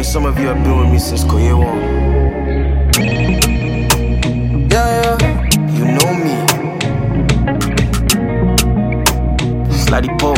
mean, some of you have been with me since Koyewa. Yeah, you know me. Slutty Poe.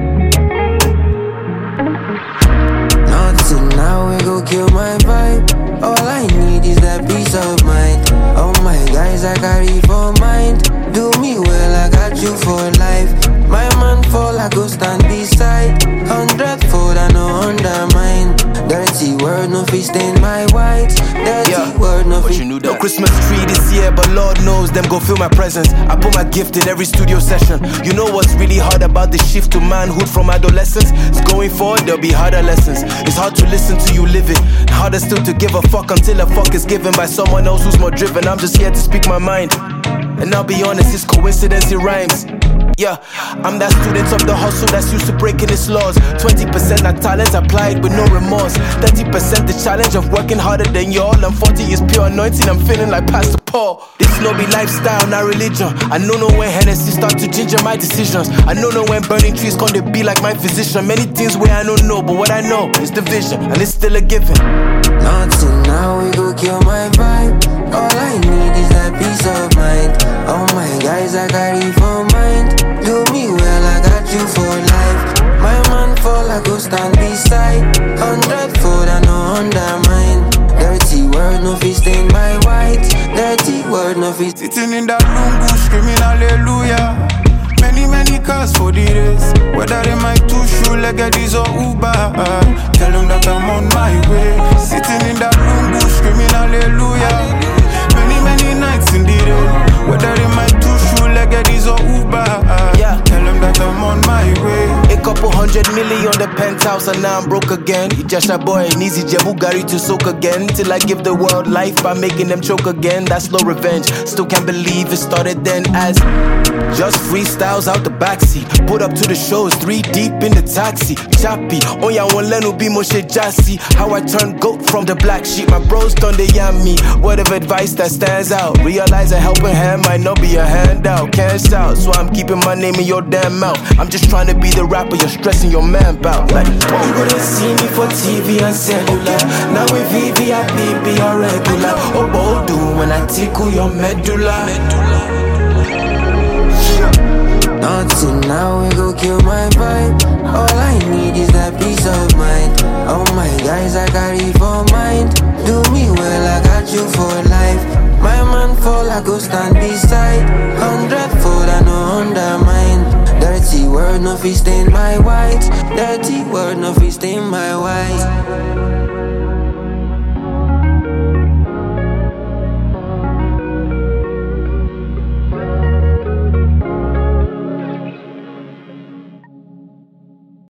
Nothing now, we go kill my vibe. All I need is that peace of mind. All my guys I carry for mind. Do me well, I got you for life. My man fall, I go stand beside. 100-fold, I no undermine. Dirty word, no fit stain my white. Dirty word, no fit. You knew that. No Christmas tree this year, but Lord knows them go feel my presence. I put my gift in every studio session. You know what's really hard about the shift to manhood from adolescence? It's going forward, there'll be harder lessons. It's hard to listen to you live it. Harder still to give a fuck until a fuck is given by someone else who's more driven. I'm just here to speak my mind. And I'll be honest, it's coincidence, it rhymes. Yeah, I'm that student of the hustle that's used to breaking its laws. 20% that talent applied with no remorse. 30% the challenge of working harder than y'all. And 40 is pure anointing, I'm feeling like Pastor Paul. This no be lifestyle, not religion. I know when Hennessy start to ginger my decisions. I know when burning trees come to be like my physician. Many things where I don't know, but what I know is the vision, and it's still a given. Nothing now, we go kill my vibe. All I need is that peace of mind. All my guys I carry for mind. Do me well, I got you for life. My man fall, I go stand beside. 100-fold, I no undermine. Dirty word, no fit stain my white. Dirty word, no fit. Sitting in that lungu, screaming hallelujah. Many cars for the race. Whether they might two shoe-leggedies or Uber, tell them that I'm on my way. Sitting in that lungu, screaming hallelujah. Many nights in the rain. Whether they might two shoe-leggedies or Uber, tell them that I'm on my way. A couple 100 million on the penthouse and now I'm broke again. You just a boy, an easy Jebugari to soak again. Till I give the world life by making them choke again. That's no revenge, still can't believe it started then as just freestyles out the backseat. Put up to the shows, 3 deep in the taxi. Chappy, on ya one leno be moshe jassy. How I turned goat from the black sheep. My bros done they yam me. Word of advice that stands out. Realize a helping hand might not be a handout. Can't shout, so I'm keeping my name in your damn mouth. I'm just trying to be the rapper you're stressing your man about. Like, you couldn't see me for TV and cellular. Now with VVIP be your regular. Oh, Bodu when I tickle your medulla. Nothing now, we go kill my vibe. All I need is that peace of mind. All my guys I carry for mind. Do me well, I got you for life. My man fall, I go stand beside. 100-fold, I no undermine. Dirty word, no fit stain my white. Dirty word, no fit